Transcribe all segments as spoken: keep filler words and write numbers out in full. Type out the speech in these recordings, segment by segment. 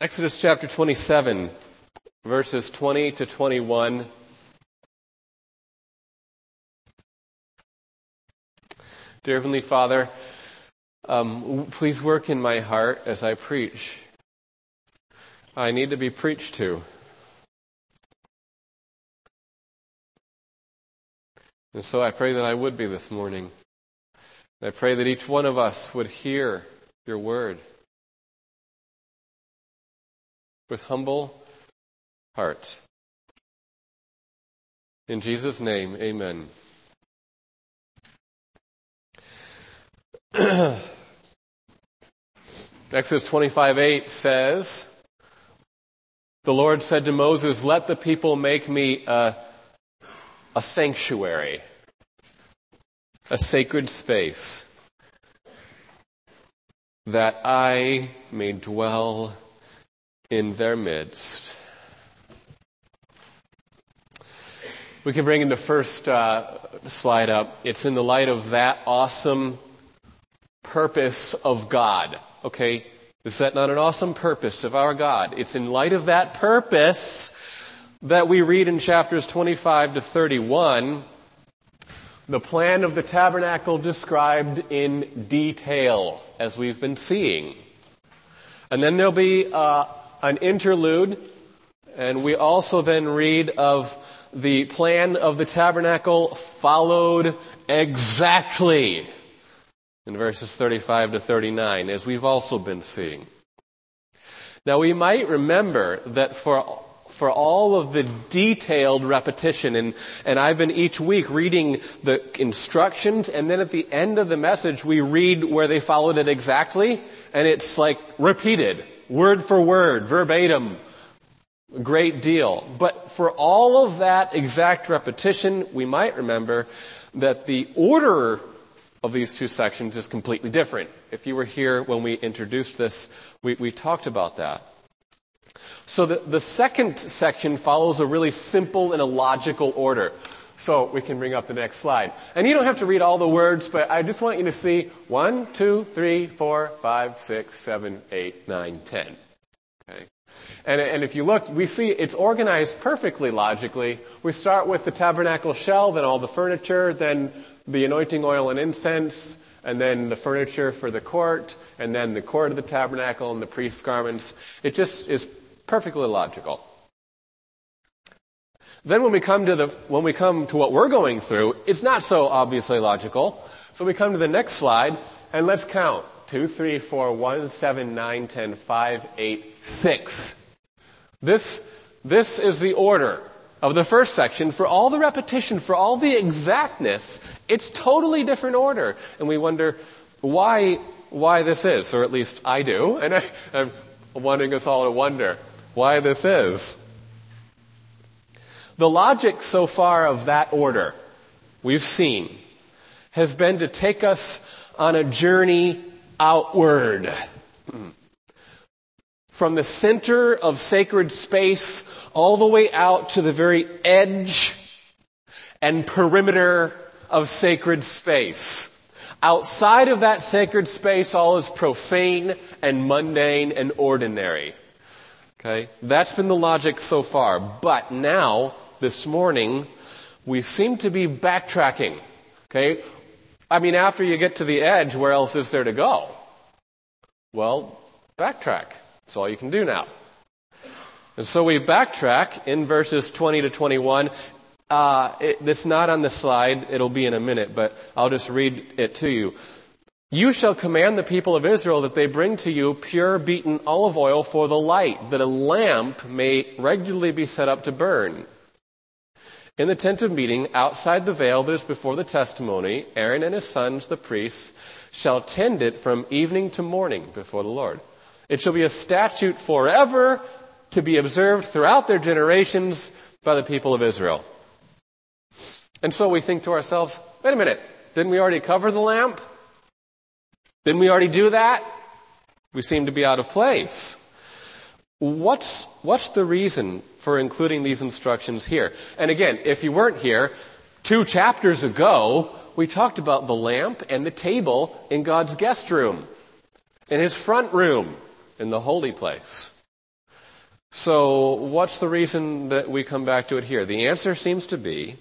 Exodus chapter twenty-seven, verses twenty to twenty-one. Dear Heavenly Father, um, please work in my heart as I preach. I need to be preached to. And so I pray that I would be this morning. I pray that each one of us would hear your word with humble hearts. In Jesus' name, amen. Exodus twenty-five eight says, the Lord said to Moses, "Let the people make me a, a sanctuary, a sacred space, that I may dwell in their midst." We can bring in the first uh, slide up. It's in the light of that awesome purpose of God. Okay, is that not an awesome purpose of our God? It's in light of that purpose that we read in chapters twenty-five to thirty-one, the plan of the tabernacle described in detail, as we've been seeing. And then there'll be uh, an interlude, and we also then read of the plan of the tabernacle followed exactly in verses thirty-five to thirty-nine, as we've also been seeing. Now, we might remember that for for all of the detailed repetition, and, and I've been each week reading the instructions, and then at the end of the message, we read where they followed it exactly, and it's like repeated, word for word, verbatim, a great deal. But for all of that exact repetition, we might remember that the order of these two sections is completely different. If you were here when we introduced this, we, we talked about that. So the, the second section follows a really simple and a logical order. So we can bring up the next slide. And you don't have to read all the words, but I just want you to see one, two, three, four, five, six, seven, eight, nine, ten. Okay. And, and if you look, we see it's organized perfectly logically. We start with the tabernacle shell, then all the furniture, then the anointing oil and incense, and then the furniture for the court, and then the court of the tabernacle and the priest's garments. It just is perfectly logical. Then when we come to the when we come to what we're going through, it's not so obviously logical. So we come to the next slide, and let's count. Two, three, four, one, seven, nine, ten, five, eight, six. This this is the order of the first section. For all the repetition, for all the exactness, it's totally different order. And we wonder why why this is, or at least I do. And I, I'm wanting us all to wonder why this is. The logic so far of that order we've seen has been to take us on a journey outward. From the center of sacred space all the way out to the very edge and perimeter of sacred space. Outside of that sacred space, all is profane and mundane and ordinary. Okay? That's been the logic so far. But now, this morning, we seem to be backtracking. Okay? I mean, after you get to the edge, where else is there to go? Well, backtrack. That's all you can do now. And so we backtrack in verses twenty to twenty-one. Uh, it, it's not on the slide. It'll be in a minute, but I'll just read it to you. "You shall command the people of Israel that they bring to you pure beaten olive oil for the light, that a lamp may regularly be set up to burn. In the tent of meeting, outside the veil that is before the testimony, Aaron and his sons, the priests, shall tend it from evening to morning before the Lord. It shall be a statute forever to be observed throughout their generations by the people of Israel." And so we think to ourselves, wait a minute, didn't we already cover the lamp? Didn't we already do that? We seem to be out of place. What's, what's the reason for including these instructions here? And again, if you weren't here, two chapters ago, we talked about the lamp and the table in God's guest room, in his front room, in the holy place. So what's the reason that we come back to it here? The answer seems to be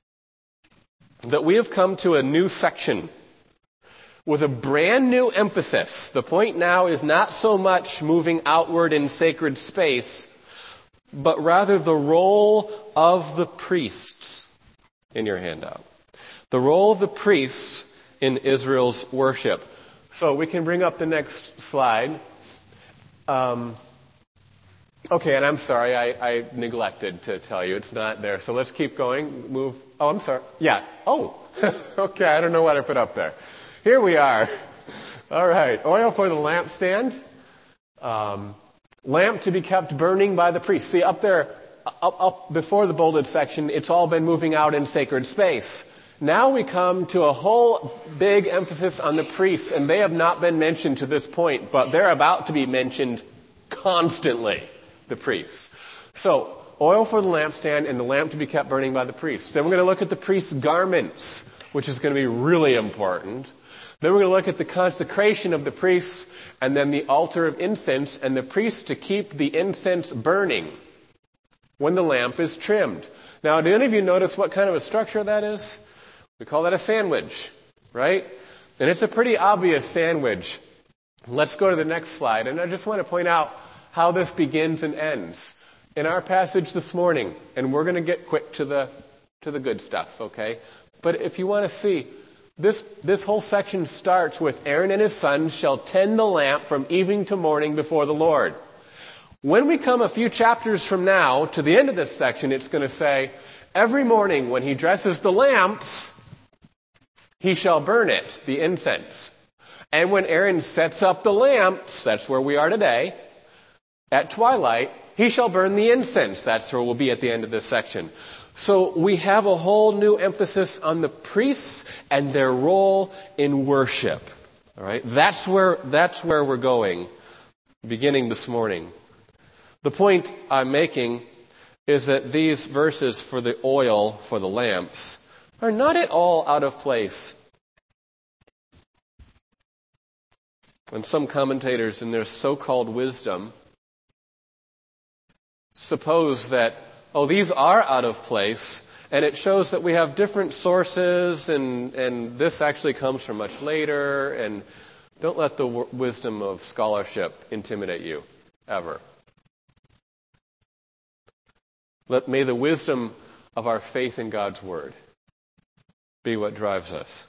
that we have come to a new section with a brand new emphasis. The point now is not so much moving outward in sacred space, but rather the role of the priests in your handout. The role of the priests in Israel's worship. So we can bring up the next slide. Um, okay, and I'm sorry, I, I neglected to tell you. It's not there. So let's keep going. Move. Oh, I'm sorry. Yeah. Oh, okay. I don't know what I put up there. Here we are. All right. Oil for the lampstand. Um, lamp to be kept burning by the priest. See, up there, up, up before the bolded section, it's all been moving out in sacred space. Now we come to a whole big emphasis on the priests, and they have not been mentioned to this point, but they're about to be mentioned constantly, the priests. So, oil for the lampstand and the lamp to be kept burning by the priests. Then we're going to look at the priest's garments, which is going to be really important. Then we're going to look at the consecration of the priests, and then the altar of incense, and the priests to keep the incense burning when the lamp is trimmed. Now, do any of you notice what kind of a structure that is? We call that a sandwich, right? And it's a pretty obvious sandwich. Let's go to the next slide. And I just want to point out how this begins and ends. In our passage this morning, and we're going to get quick to the to the good stuff, okay? But if you want to see, this this whole section starts with Aaron and his sons shall tend the lamp from evening to morning before the Lord. When we come a few chapters from now to the end of this section, it's going to say, every morning when he dresses the lamps, he shall burn it, the incense. And when Aaron sets up the lamps, that's where we are today, at twilight, he shall burn the incense. That's where we'll be at the end of this section. So we have a whole new emphasis on the priests and their role in worship. All right? That's where, that's where we're going, beginning this morning. The point I'm making is that these verses for the oil for the lamps are not at all out of place. And some commentators in their so-called wisdom suppose that, oh, these are out of place, and it shows that we have different sources, and, and this actually comes from much later, and don't let the w- wisdom of scholarship intimidate you, ever. Let, may the wisdom of our faith in God's Word be what drives us.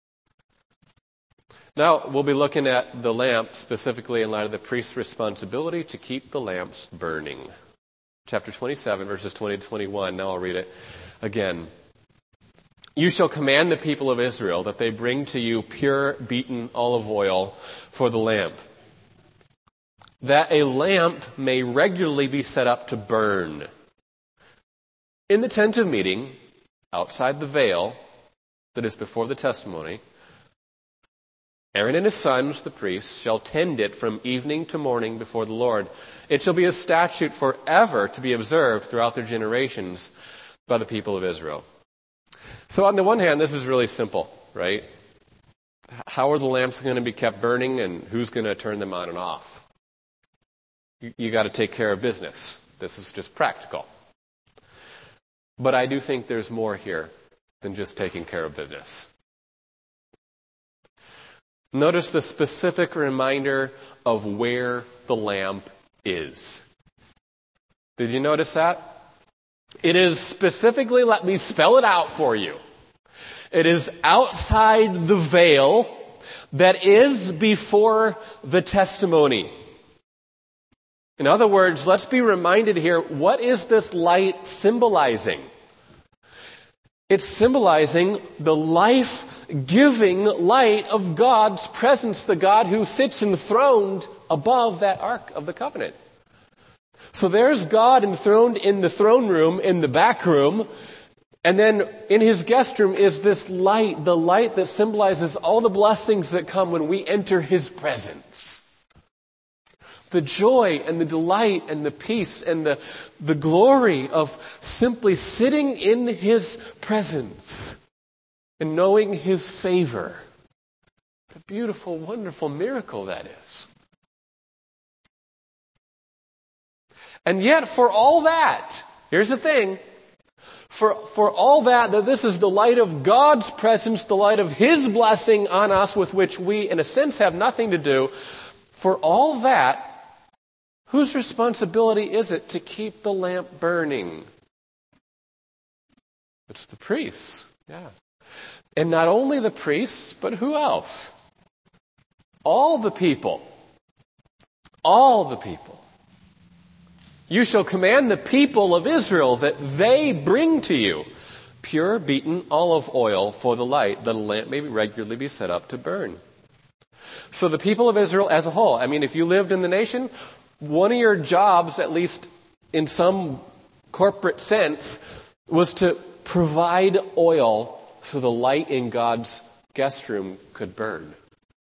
Now, we'll be looking at the lamp specifically in light of the priest's responsibility to keep the lamps burning. Chapter twenty-seven, verses twenty to twenty-one. Now I'll read it again. You shall command the people of Israel that they bring to you pure beaten olive oil for the lamp, that a lamp may regularly be set up to burn in the tent of meeting, outside the veil that is before the testimony. Aaron and his sons, the priests, shall tend it from evening to morning before the Lord. It shall be a statute forever to be observed throughout their generations by the people of Israel. So on the one hand, this is really simple, right? How are the lamps going to be kept burning, and who's going to turn them on and off? You, you got to take care of business. This is just practical. But I do think there's more here than just taking care of business. Notice the specific reminder of where the lamp is. Did you notice that? It is specifically, let me spell it out for you. It is outside the veil that is before the testimony. In other words, let's be reminded here, what is this light symbolizing? It's symbolizing the life-giving light of God's presence, the God who sits enthroned above that Ark of the Covenant. So there's God enthroned in the throne room, in the back room, and then in his guest room is this light, the light that symbolizes all the blessings that come when we enter his presence. The joy and the delight and the peace and the, the glory of simply sitting in his presence and knowing his favor. What a beautiful, wonderful miracle that is. And yet for all that, here's the thing, for, for all that, that this is the light of God's presence, the light of His blessing on us with which we, in a sense, have nothing to do, for all that, whose responsibility is it to keep the lamp burning? It's the priests, yeah. And not only the priests, but who else? All the people. All the people. You shall command the people of Israel that they bring to you pure beaten olive oil for the light, that a lamp may regularly be set up to burn. So the people of Israel as a whole, I mean, if you lived in the nation, one of your jobs, at least in some corporate sense, was to provide oil so the light in God's guest room could burn.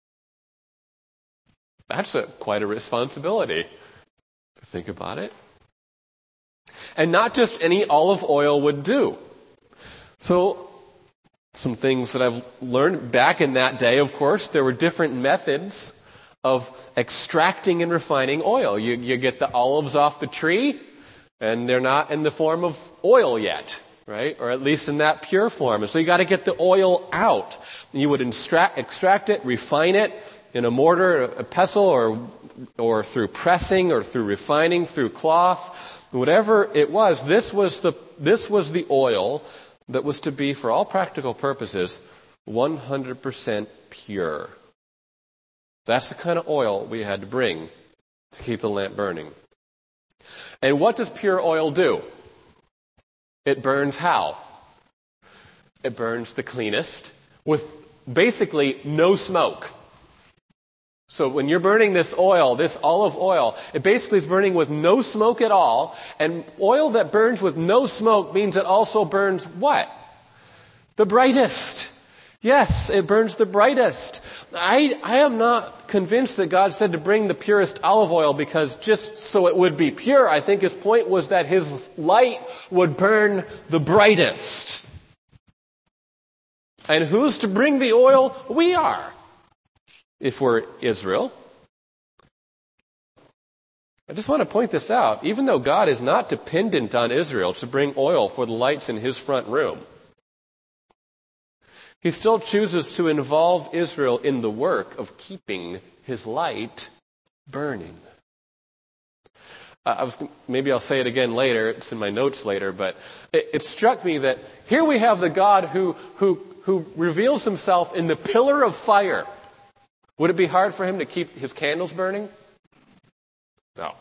That's a, quite a responsibility. Think about it. And not just any olive oil would do. So, some things that I've learned back in that day, of course, there were different methods of extracting and refining oil. You, you get the olives off the tree, and they're not in the form of oil yet, right? Or at least in that pure form. And so you got to get the oil out. You would extract, extract it, refine it in a mortar, a pestle, or or through pressing, or through refining, through cloth, whatever it was. This was the this was the oil that was to be, for all practical purposes, one hundred percent pure. That's the kind of oil we had to bring to keep the lamp burning. And what does pure oil do? It burns how? It burns the cleanest with basically no smoke. So when you're burning this oil, this olive oil, it basically is burning with no smoke at all. And oil that burns with no smoke means it also burns what? The brightest. Yes, it burns the brightest. I, I am not convinced that God said to bring the purest olive oil because just so it would be pure. I think His point was that His light would burn the brightest. And who's to bring the oil? We are. If we're Israel. I just want to point this out. Even though God is not dependent on Israel to bring oil for the lights in His front room, He still chooses to involve Israel in the work of keeping His light burning. Uh, I was, maybe I'll say it again later. It's in my notes later, but it, it struck me that here we have the God who, who, who reveals Himself in the pillar of fire. Would it be hard for Him to keep His candles burning? No.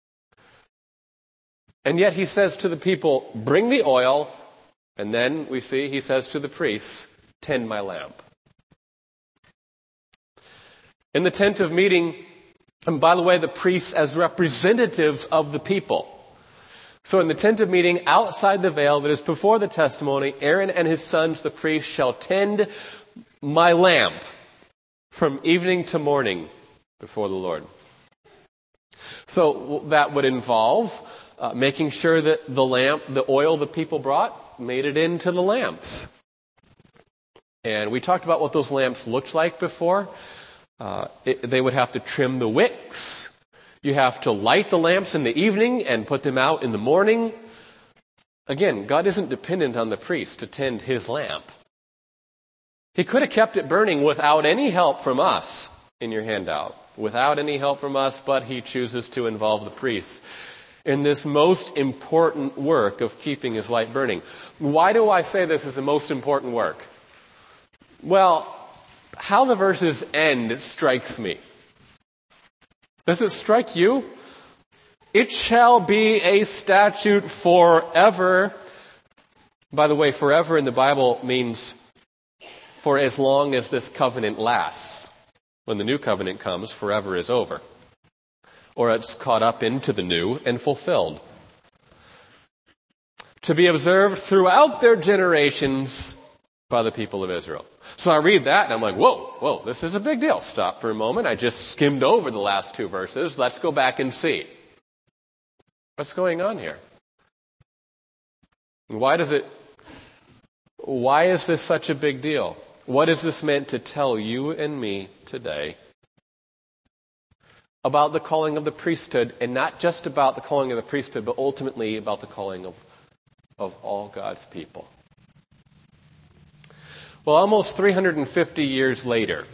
And yet He says to the people, bring the oil, and then we see He says to the priests, tend my lamp. In the tent of meeting, and by the way, the priests as representatives of the people. So in the tent of meeting, outside the veil that is before the testimony, Aaron and his sons, the priests, shall tend my lamp from evening to morning before the Lord. So that would involve uh, making sure that the lamp, the oil the people brought, made it into the lamps. And we talked about what those lamps looked like before. Uh, it, they would have to trim the wicks. You have to light the lamps in the evening and put them out in the morning. Again, God isn't dependent on the priest to tend His lamp. He could have kept it burning without any help from us in your handout. Without any help from us, but He chooses to involve the priests in this most important work of keeping His light burning. Why do I say this is the most important work? Well, how the verses end strikes me. Does it strike you? It shall be a statute forever. By the way, forever in the Bible means for as long as this covenant lasts. When the new covenant comes, forever is over. Or it's caught up into the new and fulfilled. To be observed throughout their generations by the people of Israel. So I read that and I'm like, whoa, whoa, this is a big deal. Stop for a moment. I just skimmed over the last two verses. Let's go back and see. What's going on here? Why does it, why is this such a big deal? What is this meant to tell you and me today? about the calling of the priesthood, and not just about the calling of the priesthood, but ultimately about the calling of, of all God's people. Well, almost three hundred fifty years later,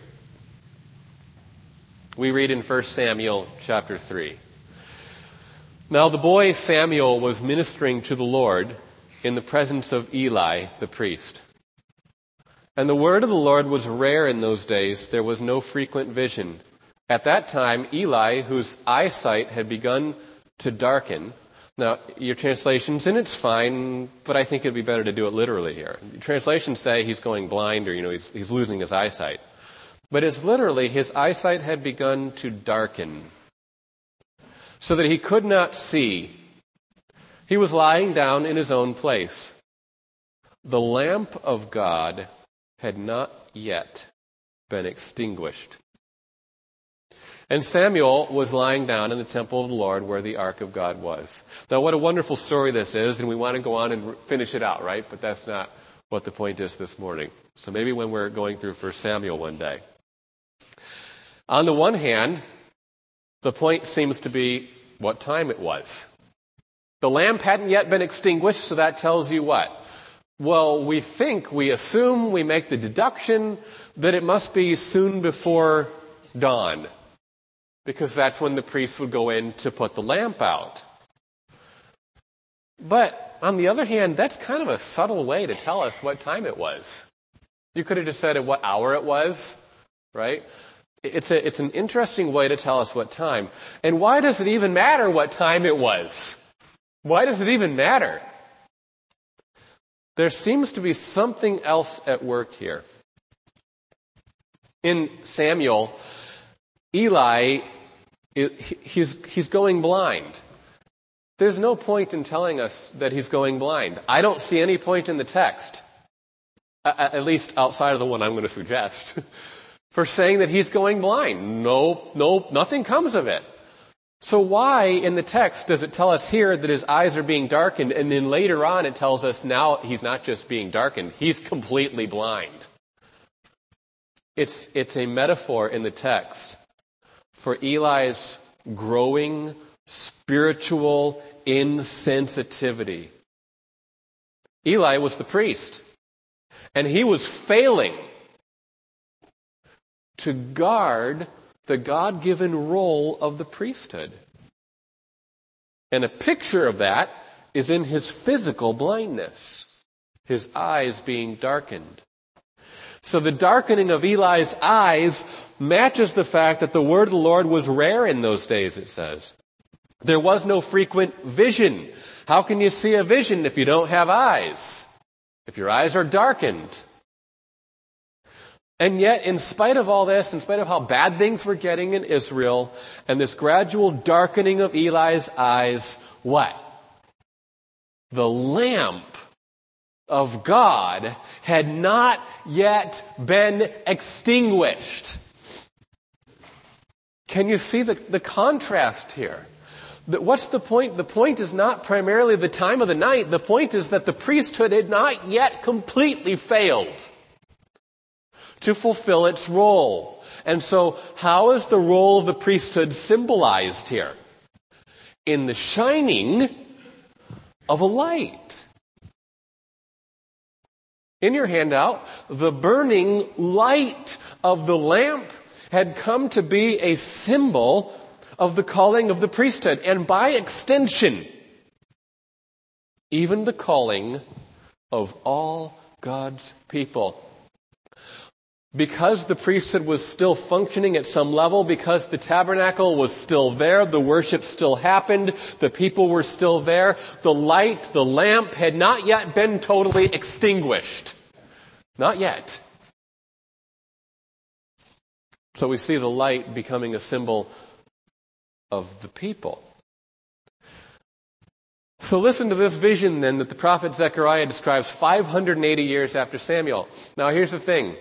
we read in First Samuel chapter three. Now the boy Samuel was ministering to the Lord in the presence of Eli the priest. And the word of the Lord was rare in those days. There was no frequent vision. At that time, Eli, whose eyesight had begun to darken. Now, your translations, and it's fine, but I think it'd be better to do it literally here. Translations say he's going blind, or, you know, he's, he's losing his eyesight. But it's literally, his eyesight had begun to darken, so that he could not see. He was lying down in his own place. The lamp of God had not yet been extinguished. And Samuel was lying down in the temple of the Lord where the ark of God was. Now, what a wonderful story this is, and we want to go on and finish it out, right? But that's not what the point is this morning. So maybe when we're going through First Samuel one day. On the one hand, the point seems to be what time it was. The lamp hadn't yet been extinguished, so that tells you what? Well, we think, we assume, we make the deduction that it must be soon before dawn, because that's when the priest would go in to put the lamp out. But on the other hand, that's kind of a subtle way to tell us what time it was. You could have just said at what hour it was, right? It's a, it's an interesting way to tell us what time. And why does it even matter what time it was? Why does it even matter? There seems to be something else at work here. In Samuel, Eli, he's, he's going blind. There's no point in telling us that he's going blind. I don't see any point in the text, at least outside of the one I'm going to suggest, for saying that he's going blind. No, no, nothing comes of it. So why in the text does it tell us here that his eyes are being darkened, and then later on it tells us now he's not just being darkened, he's completely blind? It's, it's a metaphor in the text for Eli's growing spiritual insensitivity. Eli was the priest, and he was failing to guard the God-given role of the priesthood. And a picture of that is in his physical blindness, his eyes being darkened. So the darkening of Eli's eyes matches the fact that the word of the Lord was rare in those days, it says. There was no frequent vision. How can you see a vision if you don't have eyes? If your eyes are darkened? And yet, in spite of all this, in spite of how bad things were getting in Israel, and this gradual darkening of Eli's eyes, what? The lamp of God had not yet been extinguished. Can you see the, the contrast here? The, what's the point? The point is not primarily the time of the night. The point is that the priesthood had not yet completely failed to fulfill its role. And so, how is the role of the priesthood symbolized here? In the shining of a light. In your handout, the burning light of the lamp had come to be a symbol of the calling of the priesthood, and by extension, even the calling of all God's people. Because the priesthood was still functioning at some level, because the tabernacle was still there, the worship still happened, the people were still there, the light, the lamp had not yet been totally extinguished. Not yet. So we see the light becoming a symbol of the people. So listen to this vision then that the prophet Zechariah describes five hundred eighty years after Samuel. Now here's the thing.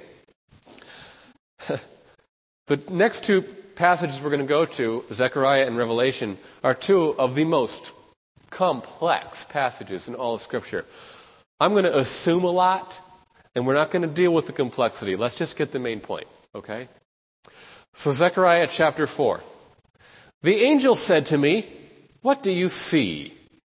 The next two passages we're going to go to, Zechariah and Revelation, are two of the most complex passages in all of Scripture. I'm going to assume a lot, and we're not going to deal with the complexity. Let's just get the main point, okay? So Zechariah chapter four. The angel said to me, "What do you see?"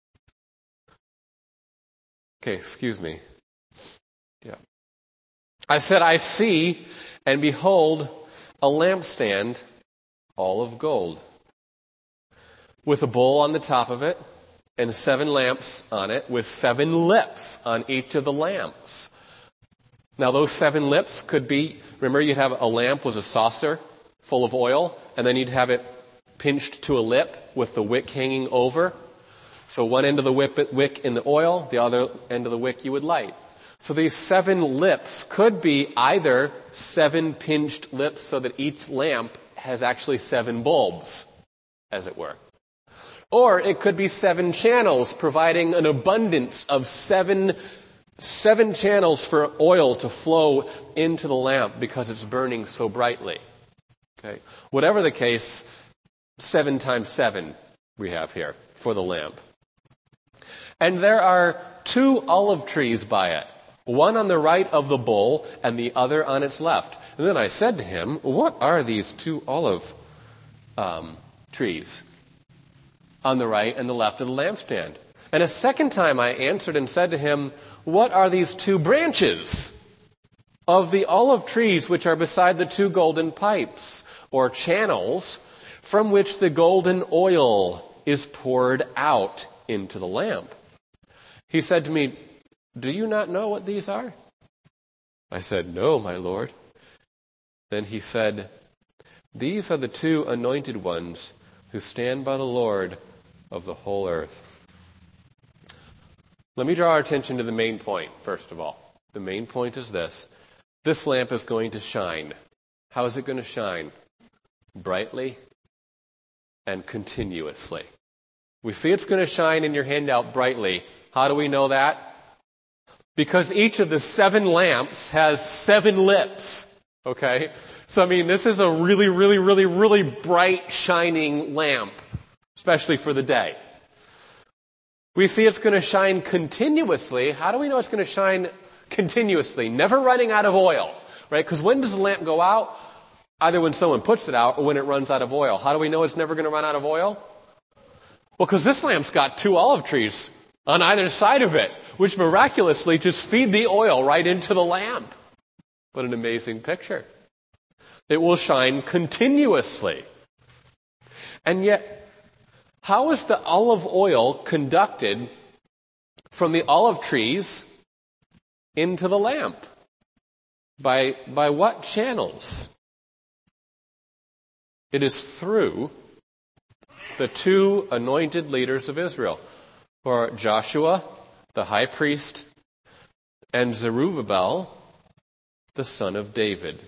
Okay, excuse me. Yeah. I said, "I see, and behold, a lampstand, all of gold, with a bowl on the top of it, and seven lamps on it, with seven lips on each of the lamps." Now those seven lips could be, remember you'd have a lamp was a saucer full of oil, and then you'd have it pinched to a lip with the wick hanging over. So one end of the wick in the oil, the other end of the wick you would light. So these seven lips could be either seven pinched lips so that each lamp has actually seven bulbs, as it were. Or it could be seven channels, providing an abundance of seven, seven channels for oil to flow into the lamp because it's burning so brightly. Okay. Whatever the case, seven times seven we have here for the lamp. And there are two olive trees by it, one on the right of the bowl and the other on its left. And then I said to him, "What are these two olive um, trees on the right and the left of the lampstand?" And a second time I answered and said to him, "What are these two branches of the olive trees which are beside the two golden pipes or channels from which the golden oil is poured out into the lamp?" He said to me, "Do you not know what these are?" I said, "No, my Lord." Then he said, "These are the two anointed ones who stand by the Lord of the whole earth." Let me draw our attention to the main point, first of all. The main point is this. This lamp is going to shine. How is it going to shine? Brightly and continuously. We see it's going to shine in your handout brightly. How do we know that? Because each of the seven lamps has seven lips. Okay? So, I mean, this is a really, really, really, really bright, shining lamp, especially for the day. We see it's going to shine continuously. How do we know it's going to shine continuously? Never running out of oil, right? Because when does the lamp go out? Either when someone puts it out or when it runs out of oil. How do we know it's never going to run out of oil? Well, because this lamp's got two olive trees on either side of it, which miraculously just feed the oil right into the lamp. What an amazing picture. It will shine continuously. And yet, how is the olive oil conducted from the olive trees into the lamp? By, by what channels? It is through the two anointed leaders of Israel, who are Joshua, the high priest, and Zerubbabel, the son of David.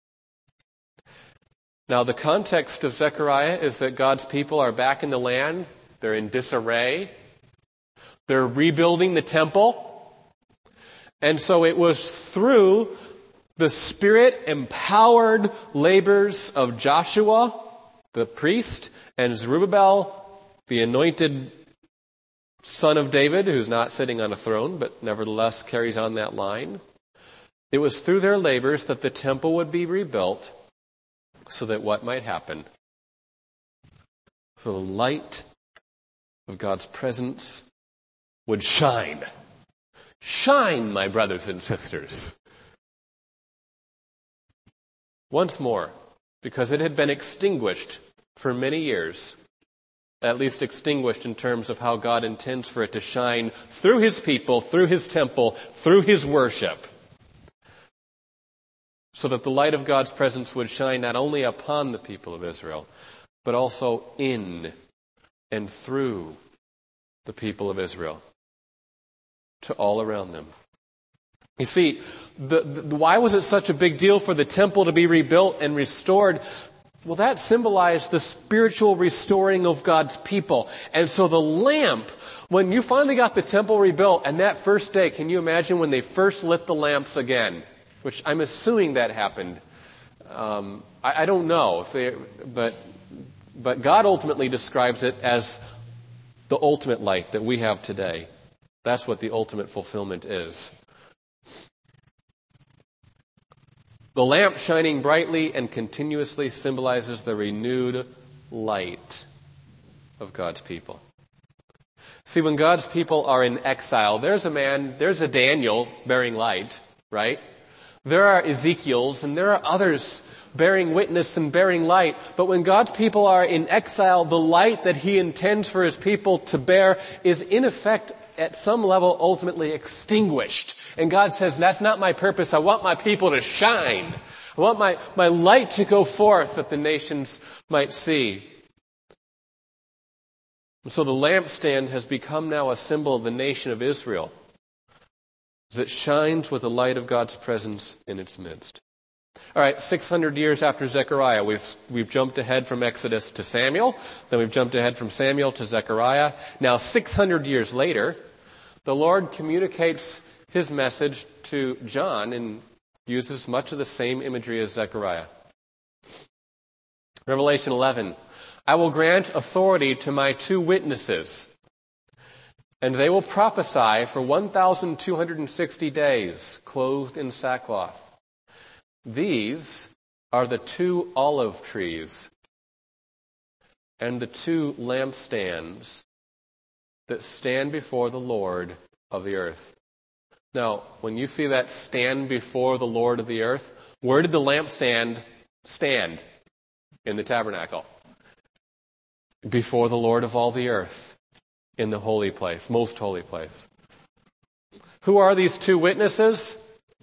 Now, the context of Zechariah is that God's people are back in the land. They're in disarray. They're rebuilding the temple. And so it was through the Spirit-empowered labors of Joshua, the priest, and Zerubbabel, the anointed son of David, who's not sitting on a throne, but nevertheless carries on that line. It was through their labors that the temple would be rebuilt, so that what might happen? So the light of God's presence would shine. Shine, my brothers and sisters. Once more, because it had been extinguished for many years, at least extinguished in terms of how God intends for it to shine through His people, through His temple, through His worship, so that the light of God's presence would shine not only upon the people of Israel, but also in and through the people of Israel, to all around them. You see, the, the, why was it such a big deal for the temple to be rebuilt and restored? Well, that symbolized the spiritual restoring of God's people. And so the lamp, when you finally got the temple rebuilt, and that first day, can you imagine when they first lit the lamps again? Which I'm assuming that happened. Um, I, I don't know, if they, but but God ultimately describes it as the ultimate light that we have today. That's what the ultimate fulfillment is. The lamp shining brightly and continuously symbolizes the renewed light of God's people. See, when God's people are in exile, there's a man, there's a Daniel bearing light, right? There are Ezekiels and there are others bearing witness and bearing light. But when God's people are in exile, the light that he intends for his people to bear is in effect at some level ultimately extinguished. And God says, that's not my purpose. I want my people to shine. I want my, my light to go forth that the nations might see. So the lampstand has become now a symbol of the nation of Israel, as it shines with the light of God's presence in its midst. All right, six hundred years after Zechariah, we've, we've jumped ahead from Exodus to Samuel. Then we've jumped ahead from Samuel to Zechariah. Now, six hundred years later, the Lord communicates his message to John and uses much of the same imagery as Zechariah. Revelation eleven. I will grant authority to my two witnesses, and they will prophesy for one thousand two hundred sixty days, clothed in sackcloth. These are the two olive trees and the two lampstands that stand before the Lord of the earth. Now, when you see that stand before the Lord of the earth, where did the lampstand stand in the tabernacle? Before the Lord of all the earth, in the holy place, most holy place. Who are these two witnesses?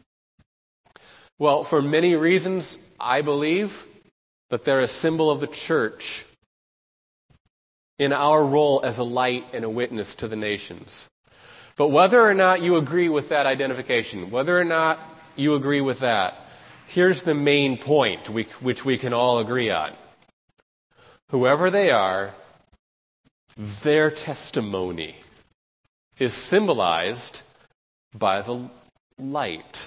Well, for many reasons, I believe that they're a symbol of the church in our role as a light and a witness to the nations. But whether or not you agree with that identification, whether or not you agree with that, here's the main point which we can all agree on. Whoever they are, their testimony is symbolized by the light.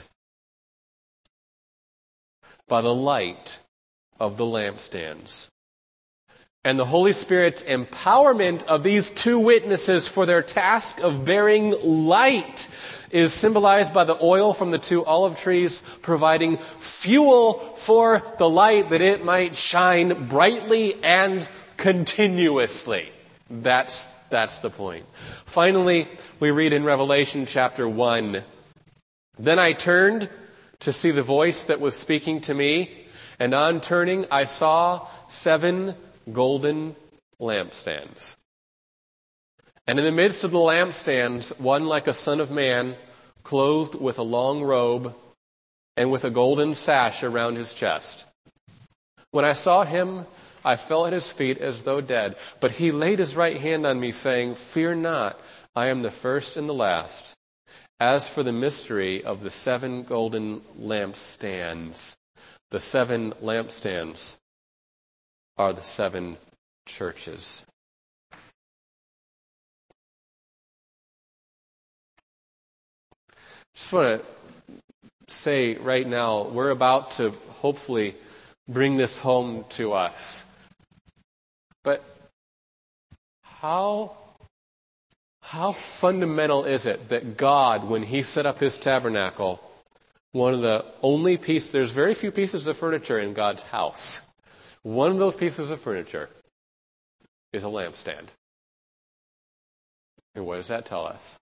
By the light of the lampstands. And the Holy Spirit's empowerment of these two witnesses for their task of bearing light is symbolized by the oil from the two olive trees, providing fuel for the light that it might shine brightly and continuously. That's, that's the point. Finally, we read in Revelation chapter one, Then I turned to see the voice that was speaking to me, and on turning I saw seven golden lampstands. And in the midst of the lampstands, one like a son of man, clothed with a long robe and with a golden sash around his chest. When I saw him, I fell at his feet as though dead. But he laid his right hand on me, saying, Fear not, I am the first and the last. As for the mystery of the seven golden lampstands, the seven lampstands are the seven churches. Just want to say right now, we're about to hopefully bring this home to us. But how, how fundamental is it that God, when he set up his tabernacle, one of the only pieces, there's very few pieces of furniture in God's house. One of those pieces of furniture is a lampstand. And what does that tell us?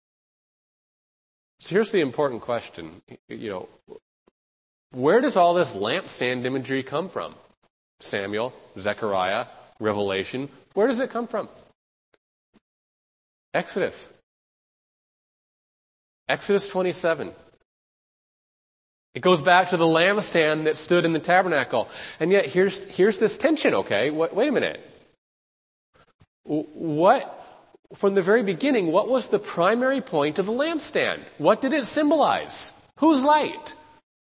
So here's the important question. You know, where does all this lampstand imagery come from? Samuel, Zechariah, Revelation. Where does it come from? Exodus. Exodus twenty-seven. It goes back to the lampstand that stood in the tabernacle. And yet here's here's this tension, okay? Wait, wait a minute. What, from the very beginning, what was the primary point of the lampstand? What did it symbolize? Whose light?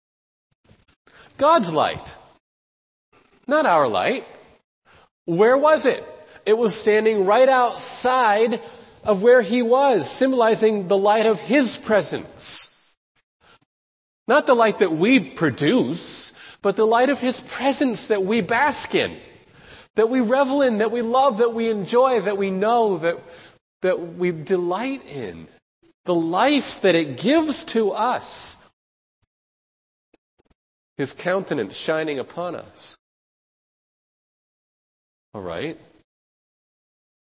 God's light. Not our light. Where was it? It was standing right outside of where he was, symbolizing the light of his presence. Not the light that we produce, but the light of his presence that we bask in, that we revel in, that we love, that we enjoy, that we know, that, that we delight in. The life that it gives to us. His countenance shining upon us. All right.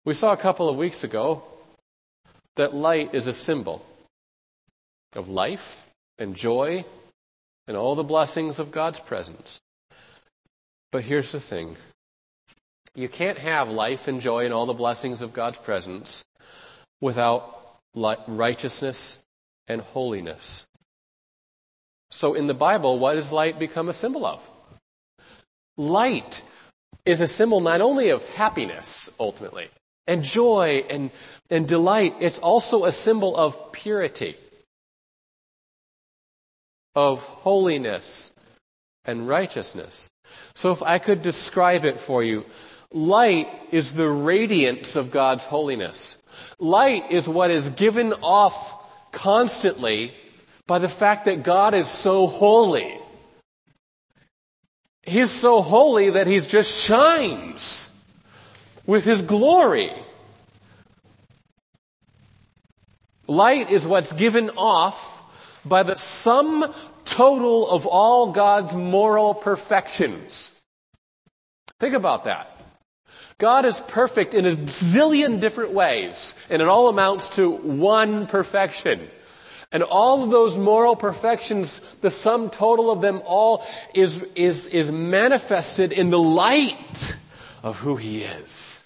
We saw a couple of weeks ago that light is a symbol of life and joy and all the blessings of God's presence. But here's the thing. You can't have life and joy and all the blessings of God's presence without righteousness and holiness. So in the Bible, what does light become a symbol of? Light is a symbol not only of happiness, ultimately, and joy and, and delight. It's also a symbol of purity, of holiness and righteousness. So if I could describe it for you, light is the radiance of God's holiness. Light is what is given off constantly by the fact that God is so holy. He's so holy that he just shines with his glory. Light is what's given off by the sum total of all God's moral perfections. Think about that. God is perfect in a zillion different ways, and it all amounts to one perfection. And all of those moral perfections, the sum total of them all is, is, is manifested in the light of who he is.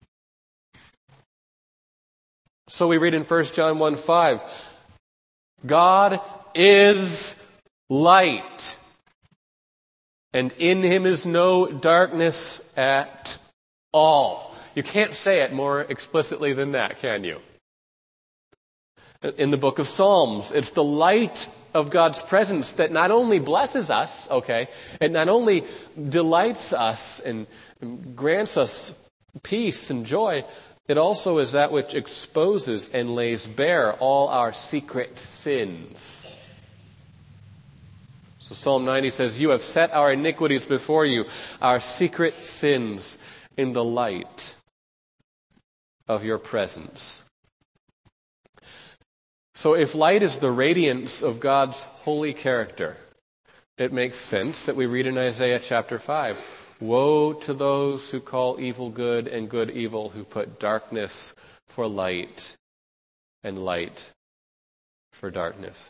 So we read in First John one five, God is light, and in him is no darkness at all. You can't say it more explicitly than that, can you? In the book of Psalms, it's the light of God's presence that not only blesses us, okay, it not only delights us and grants us peace and joy, it also is that which exposes and lays bare all our secret sins. So Psalm ninety says, you have set our iniquities before you, our secret sins in the light of your presence. So if light is the radiance of God's holy character, it makes sense that we read in Isaiah chapter five, woe to those who call evil good and good evil, who put darkness for light and light for darkness.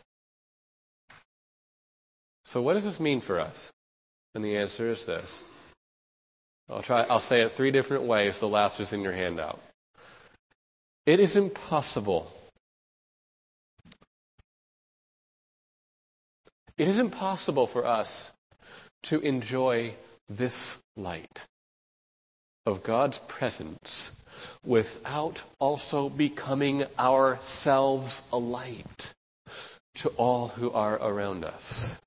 So what does this mean for us? And the answer is this. I'll try, I'll say it three different ways. The last is in your handout. It is impossible It is impossible for us to enjoy this light of God's presence without also becoming ourselves a light to all who are around us.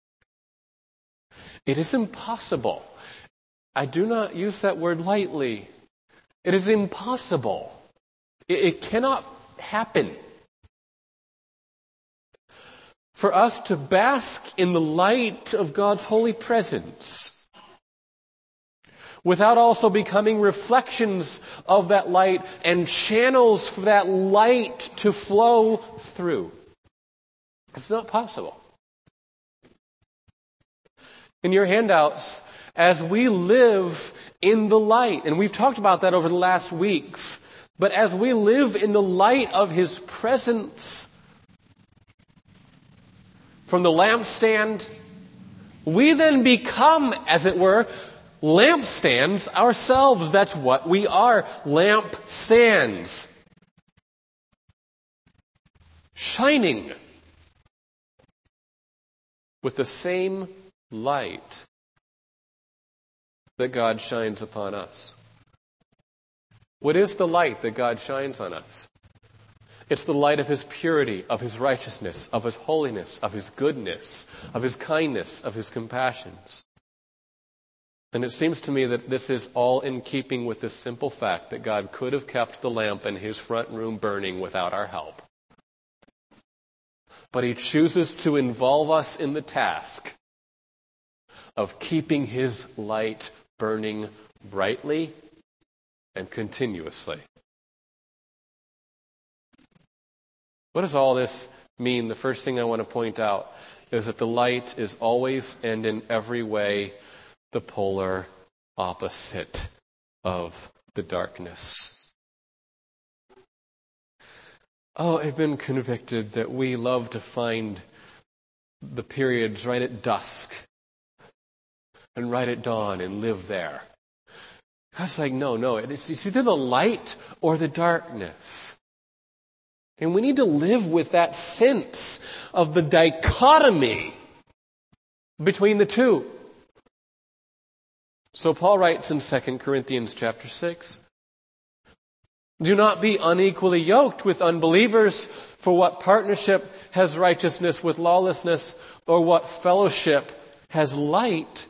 It is impossible. I do not use that word lightly. It is impossible. It, it cannot happen for us to bask in the light of God's holy presence without also becoming reflections of that light and channels for that light to flow through. It's not possible. In your handouts, as we live in the light, and we've talked about that over the last weeks, but as we live in the light of his presence, from the lampstand, we then become, as it were, lampstands ourselves. That's what we are, lampstands. Shining with the same light that God shines upon us. What is the light that God shines on us? It's the light of his purity, of his righteousness, of his holiness, of his goodness, of his kindness, of his compassions. And it seems to me that this is all in keeping with this simple fact that God could have kept the lamp in his front room burning without our help. But he chooses to involve us in the task of keeping his light burning brightly and continuously. What does all this mean? The first thing I want to point out is that the light is always and in every way the polar opposite of the darkness. Oh, I've been convicted that we love to find the periods right at dusk and right at dawn and live there. God's like, no, no, it's, it's either the light or the darkness. And we need to live with that sense of the dichotomy between the two. So Paul writes in Second Corinthians chapter six, do not be unequally yoked with unbelievers, for what partnership has righteousness with lawlessness, or what fellowship has light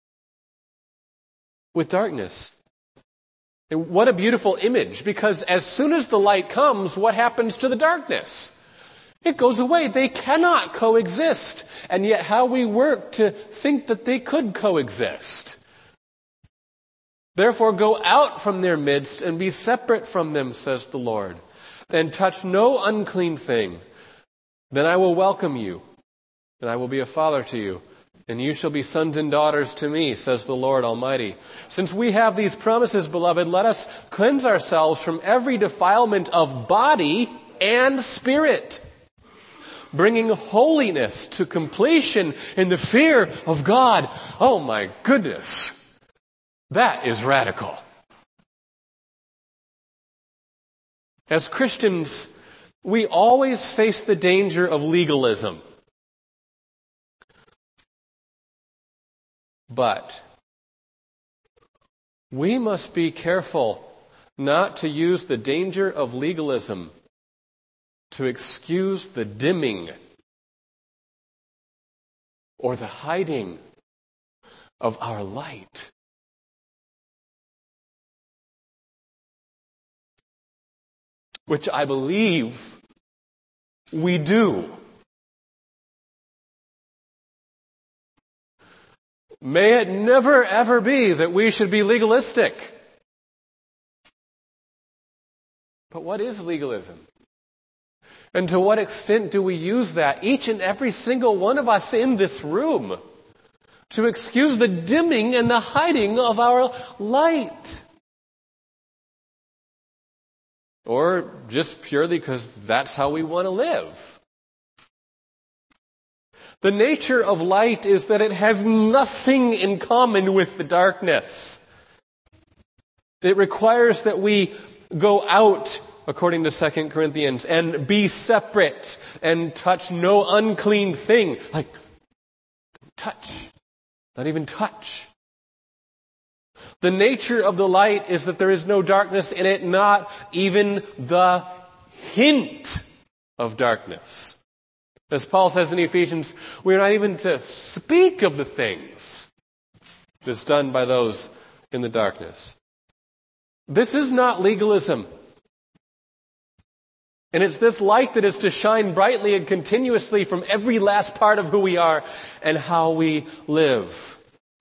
with darkness? And what a beautiful image, because as soon as the light comes, what happens to the darkness? It goes away. They cannot coexist. And yet how we work to think that they could coexist. Therefore go out from their midst and be separate from them, says the Lord, and touch no unclean thing. Then I will welcome you, and I will be a father to you, and you shall be sons and daughters to me, says the Lord Almighty. Since we have these promises, beloved, let us cleanse ourselves from every defilement of body and spirit, bringing holiness to completion in the fear of God. Oh my goodness, that is radical. As Christians, we always face the danger of legalism. But we must be careful not to use the danger of legalism to excuse the dimming or the hiding of our light. Which I believe we do. May it never ever be that we should be legalistic. But what is legalism? And to what extent do we use that, each and every single one of us in this room, to excuse the dimming and the hiding of our light? Or just purely because that's how we want to live? The nature of light is that it has nothing in common with the darkness. It requires that we go out, according to Second Corinthians, and be separate and touch no unclean thing. Like, touch. Not even touch. The nature of the light is that there is no darkness in it, not even the hint of darkness. As Paul says in Ephesians, we are not even to speak of the things that's done by those in the darkness. This is not legalism. And it's this light that is to shine brightly and continuously from every last part of who we are and how we live.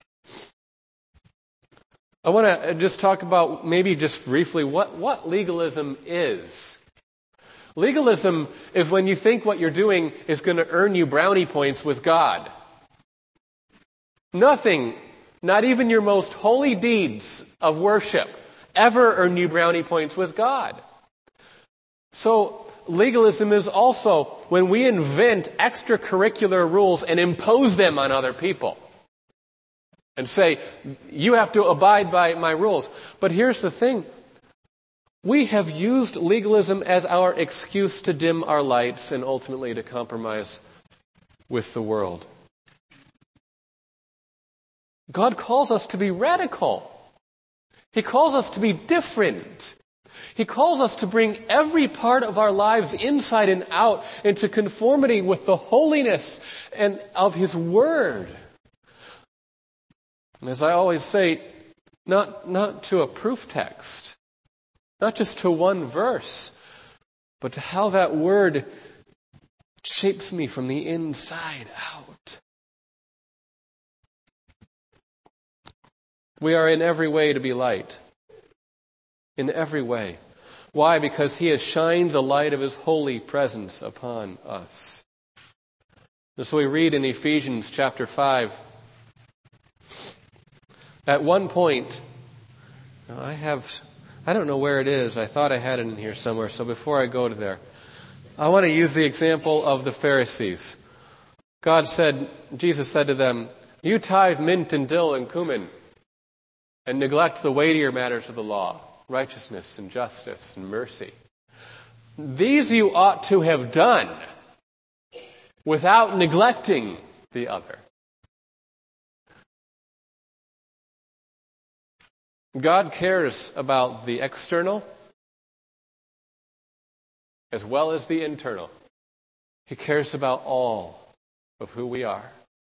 I want to just talk about, maybe just briefly, what, what legalism is. Legalism is when you think what you're doing is going to earn you brownie points with God. Nothing, not even your most holy deeds of worship, ever earn you brownie points with God. So legalism is also when we invent extracurricular rules and impose them on other people. And say, you have to abide by my rules. But here's the thing. We have used legalism as our excuse to dim our lights and ultimately to compromise with the world. God calls us to be radical. He calls us to be different. He calls us to bring every part of our lives inside and out into conformity with the holiness and of His Word. And as I always say, not, not to a proof text, not just to one verse, but to how that Word shapes me from the inside out. We are in every way to be light. In every way. Why? Because He has shined the light of His holy presence upon us. And so we read in Ephesians chapter five, at one point, I have, I don't know where it is. I thought I had it in here somewhere. So before I go to there, I want to use the example of the Pharisees. God said, Jesus said to them, you tithe mint and dill and cumin and neglect the weightier matters of the law, righteousness and justice and mercy. These you ought to have done without neglecting the other. God cares about the external as well as the internal. He cares about all of who we are.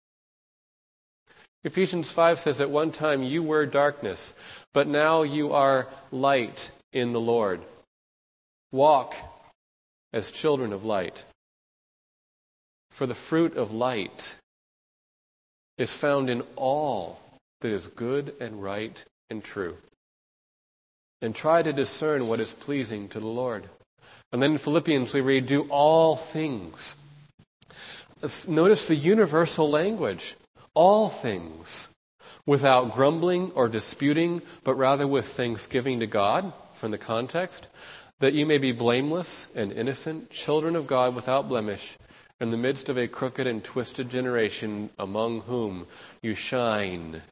Ephesians five says, at one time you were darkness, but now you are light in the Lord. Walk as children of light. For the fruit of light is found in all that is good and right and true. And try to discern what is pleasing to the Lord. And then in Philippians we read, do all things. Notice the universal language. All things. Without grumbling or disputing, but rather with thanksgiving to God, from the context, that you may be blameless and innocent, children of God without blemish, in the midst of a crooked and twisted generation, among whom you shine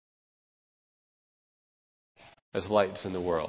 as lights in the world.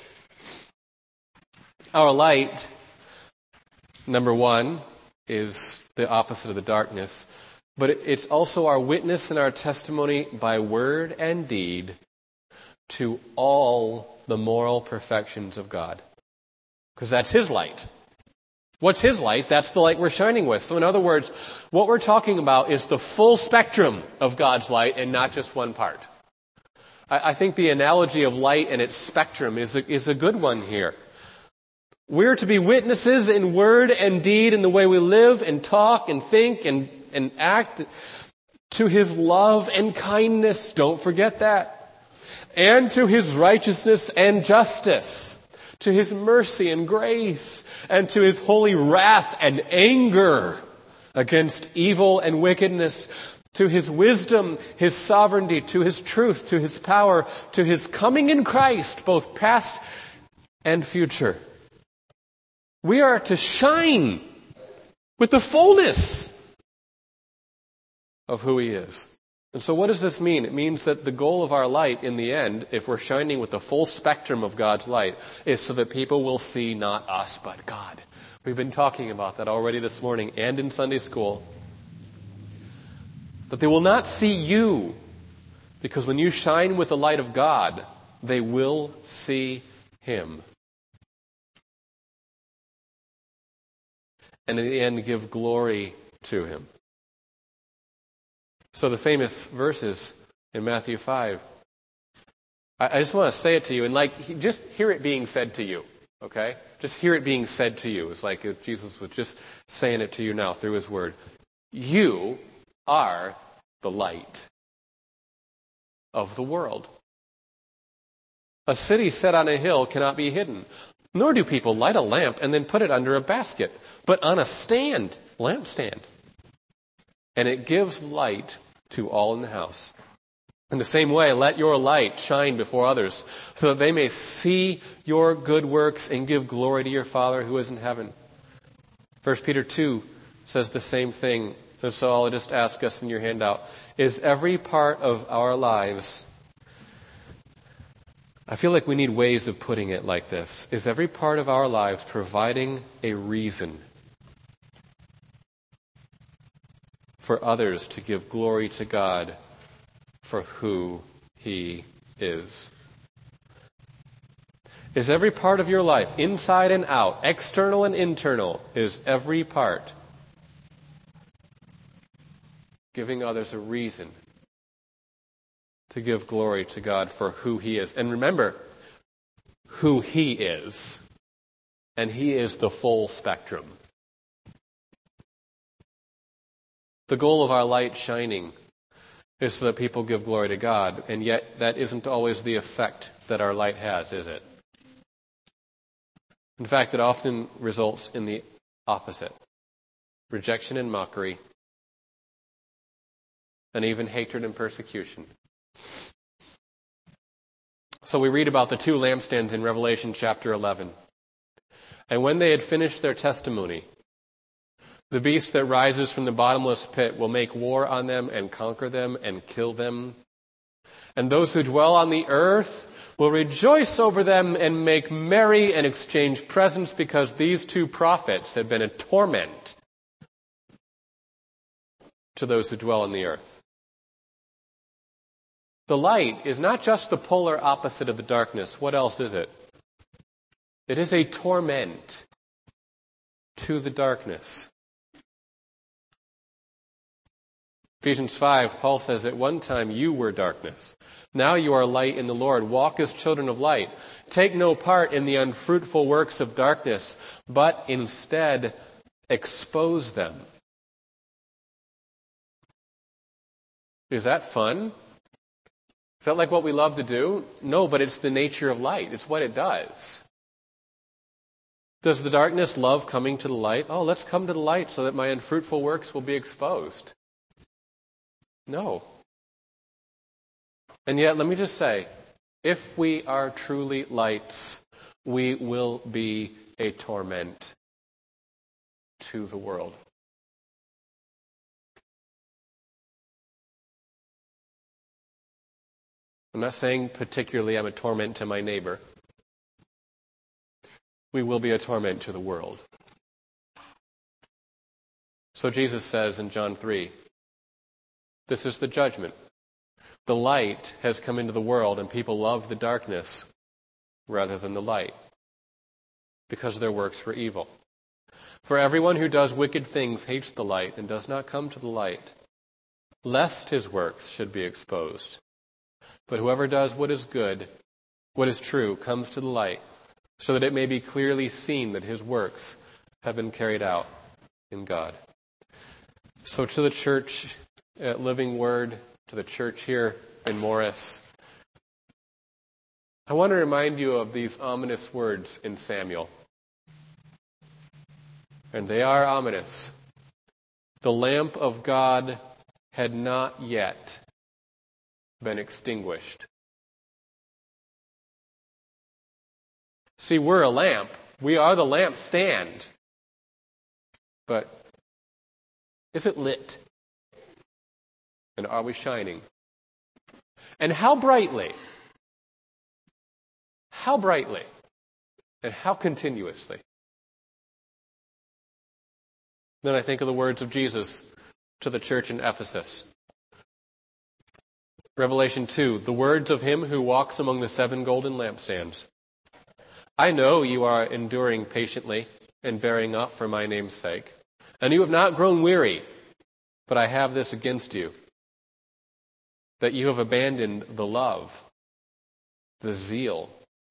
Our light, number one, is the opposite of the darkness, but it's also our witness and our testimony by word and deed to all the moral perfections of God. Because that's His light. What's His light? That's the light we're shining with. So in other words, what we're talking about is the full spectrum of God's light and not just one part. I, I think the analogy of light and its spectrum is a, is a good one here. We're to be witnesses in word and deed in the way we live and talk and think and, and act to His love and kindness. Don't forget that. And to His righteousness and justice. To His mercy and grace. And to His holy wrath and anger against evil and wickedness. To His wisdom, His sovereignty, to His truth, to His power, to His coming in Christ, both past and future. We are to shine with the fullness of who He is. And so what does this mean? It means that the goal of our light in the end, if we're shining with the full spectrum of God's light, is so that people will see not us but God. We've been talking about that already this morning and in Sunday school. That they will not see you, because when you shine with the light of God, they will see Him. And in the end, give glory to Him. So the famous verses in Matthew five, I, I just want to say it to you, and like, just hear it being said to you, okay? Just hear it being said to you. It's like if Jesus was just saying it to you now through His Word. You are the light of the world. A city set on a hill cannot be hidden, nor do people light a lamp and then put it under a basket, but on a stand, lampstand. And it gives light to all in the house. In the same way, let your light shine before others, so that they may see your good works and give glory to your Father who is in heaven. First Peter two says the same thing. And so I'll just ask us in your handout, is every part of our lives, I feel like we need ways of putting it like this, is every part of our lives providing a reason for others to give glory to God for who He is? Is every part of your life, inside and out, external and internal, is every part giving others a reason to give glory to God for who He is? And remember, who He is. And He is the full spectrum. The goal of our light shining is so that people give glory to God, and yet that isn't always the effect that our light has, is it? In fact, it often results in the opposite. Rejection and mockery, and even hatred and persecution. So we read about the two lampstands in Revelation chapter eleven. And when they had finished their testimony, the beast that rises from the bottomless pit will make war on them and conquer them and kill them. And those who dwell on the earth will rejoice over them and make merry and exchange presents, because these two prophets have been a torment to those who dwell on the earth. The light is not just the polar opposite of the darkness. What else is it? It is a torment to the darkness. Ephesians five, Paul says, at one time you were darkness. Now you are light in the Lord. Walk as children of light. Take no part in the unfruitful works of darkness, but instead expose them. Is that fun? Is that like what we love to do? No, but it's the nature of light. It's what it does. Does the darkness love coming to the light? Oh, let's come to the light so that my unfruitful works will be exposed. No. And yet, let me just say, if we are truly lights, we will be a torment to the world. I'm not saying particularly I'm a torment to my neighbor. We will be a torment to the world. So Jesus says in John three, this is the judgment. The light has come into the world, and people love the darkness rather than the light, because their works were evil. For everyone who does wicked things hates the light and does not come to the light, lest his works should be exposed. But whoever does what is good, what is true, comes to the light, so that it may be clearly seen that his works have been carried out in God. So to the church at Living Word, to the church here in Morris, I want to remind you of these ominous words in Samuel. And they are ominous. The lamp of God had not yet been extinguished. See, we're a lamp. We are the lampstand. But is it lit? And are we shining? And how brightly? How brightly? And how continuously? Then I think of the words of Jesus to the church in Ephesus. Revelation two, the words of him who walks among the seven golden lampstands. I know you are enduring patiently and bearing up for my name's sake, and you have not grown weary, but I have this against you, that you have abandoned the love, the zeal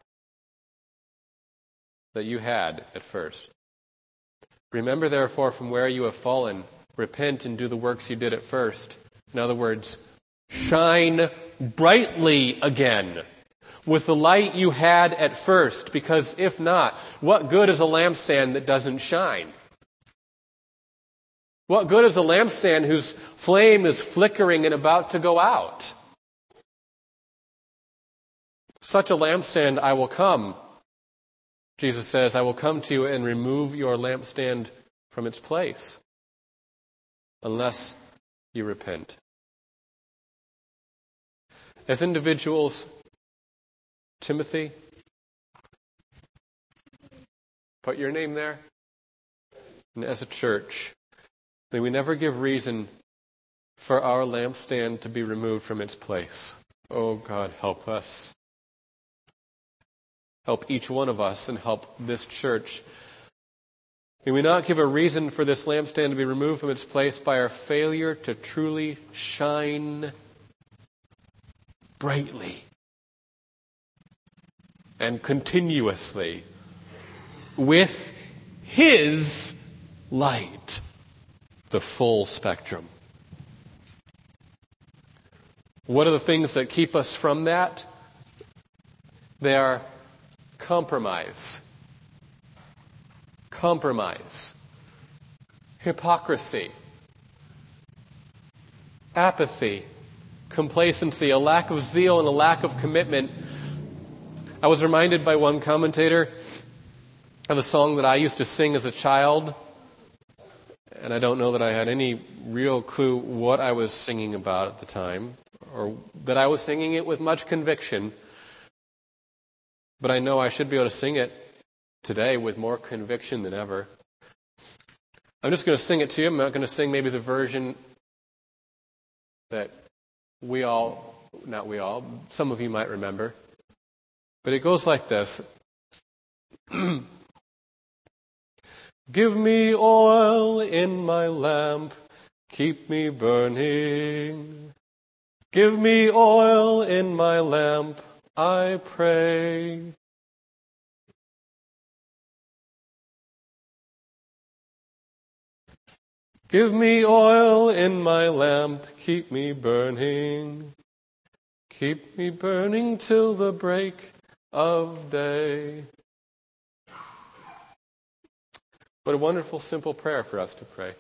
that you had at first. Remember, therefore, from where you have fallen, repent and do the works you did at first. In other words, shine brightly again with the light you had at first, because if not, what good is a lampstand that doesn't shine? What good is a lampstand whose flame is flickering and about to go out? Such a lampstand I will come. Jesus says, I will come to you and remove your lampstand from its place, unless you repent. As individuals, Timothy, put your name there. And as a church, may we never give reason for our lampstand to be removed from its place. Oh God, help us. Help each one of us and help this church. May we not give a reason for this lampstand to be removed from its place by our failure to truly shine brightly and continuously with His light, the full spectrum. What are the things that keep us from that? They are compromise, compromise, hypocrisy, apathy, complacency, a lack of zeal, and a lack of commitment. I was reminded by one commentator I have a song that I used to sing as a child, and I don't know that I had any real clue what I was singing about at the time, or that I was singing it with much conviction. But I know I should be able to sing it today with more conviction than ever. I'm just going to sing it to you. I'm not going to sing maybe the version that we all, not we all, some of you might remember. But it goes like this. Give me oil in my lamp, keep me burning. Give me oil in my lamp, I pray. Give me oil in my lamp, keep me burning. Keep me burning till the break of day. What a wonderful, simple prayer for us to pray.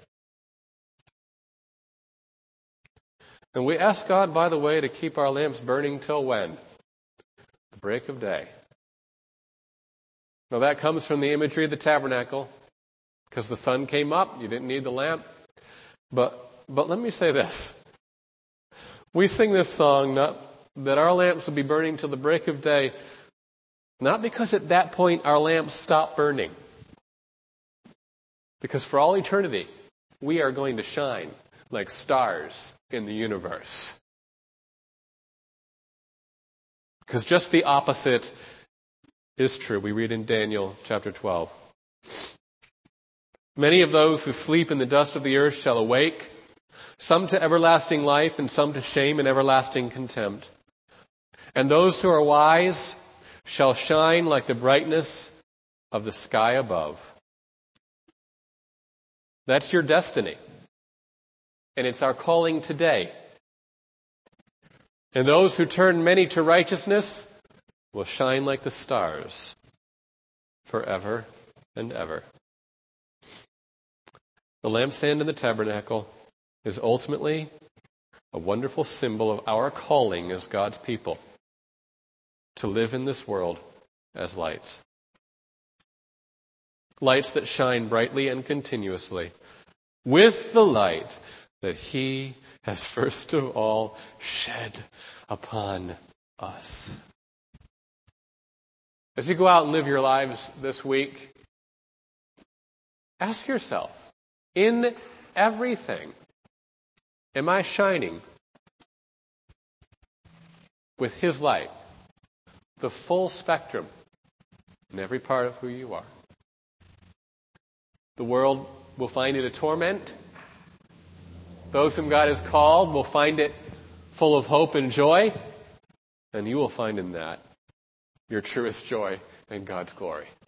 And we ask God, by the way, to keep our lamps burning till when? The break of day. Now that comes from the imagery of the tabernacle, because the sun came up, you didn't need the lamp. But but let me say this. We sing this song not that our lamps will be burning till the break of day, not because at that point our lamps stop burning. Because for all eternity, we are going to shine like stars in the universe. Because just the opposite is true. We read in Daniel chapter twelve. Many of those who sleep in the dust of the earth shall awake, some to everlasting life and some to shame and everlasting contempt. And those who are wise shall shine like the brightness of the sky above. That's your destiny. And it's our calling today. And those who turn many to righteousness will shine like the stars forever and ever. The lampstand in the tabernacle is ultimately a wonderful symbol of our calling as God's people to live in this world as lights. Lights that shine brightly and continuously with the light that He has first of all shed upon us. As you go out and live your lives this week, ask yourself, in everything, am I shining with His light, the full spectrum in every part of who you are? The world will find it a torment. Those whom God has called will find it full of hope and joy. And you will find in that your truest joy and God's glory.